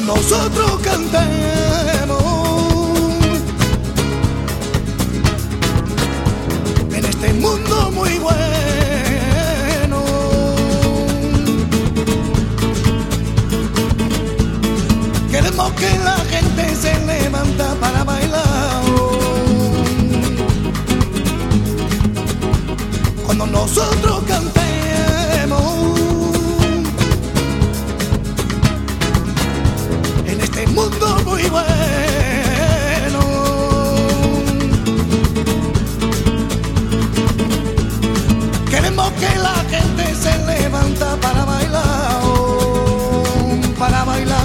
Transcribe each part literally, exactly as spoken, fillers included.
nosotros cantemos en este mundo muy bueno. Queremos que la gente se levanta para bailar cuando nosotros cantemos en este mundo muy bueno. Queremos que la gente se levanta para bailar, para bailar.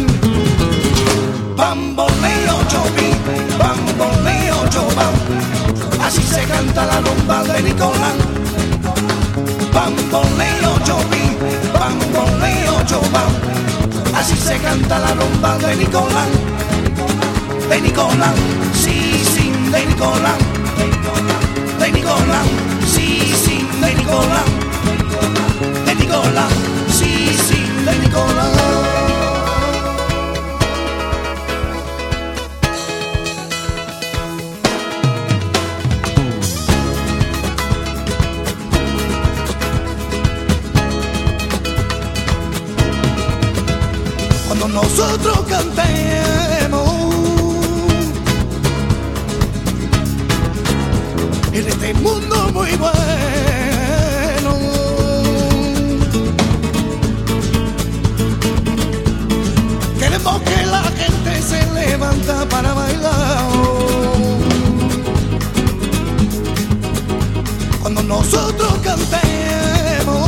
Bamboleo chopi, bamboleo chopam, así se canta la rumba de Nicolás. Bamboleo chopi, bamboleo chopam, así se canta la rumba de Nicolás. De Nicolás, sí, sí, de Nicolás. De Nicolás, sí, sí, de Nicolás. De Nicolás, sí, sí, de Nicolás. Cuando nosotros cantemos en este mundo muy bueno, queremos que la gente se levanta para bailar cuando nosotros cantemos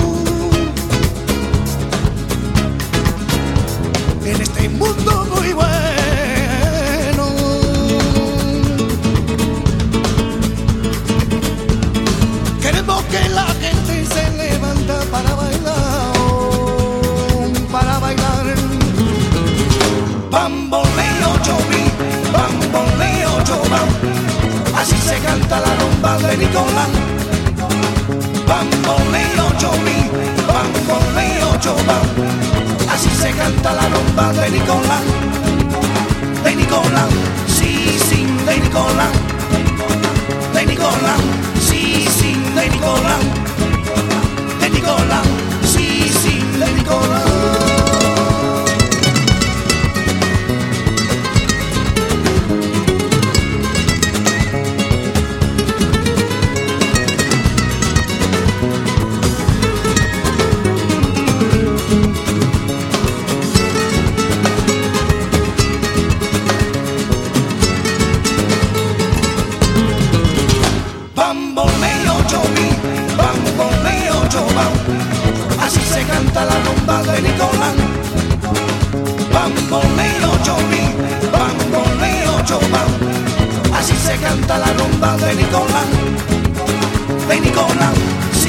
en este mundo muy bueno. Queremos que la gente se levanta para bailar, para bailar. Bamboleo chopi, bamboleo chopam, así se canta la rumba de Nicolás. Bamboleo chopi, bamboleo chopam, así se canta la rumba de Nicolás. De Nicolás, sí, sí, de Nicolás. De Nicolás, sí, sí, de Nicolás. De Nicolás, sí, sí, de Nicolás. Bamboleo chopi, bamboleo chopam, así se canta la rumba de Nicolás. Bamboleo chopi, bamboleo chopam, así se canta la rumba de Nicolás. De Nicolás,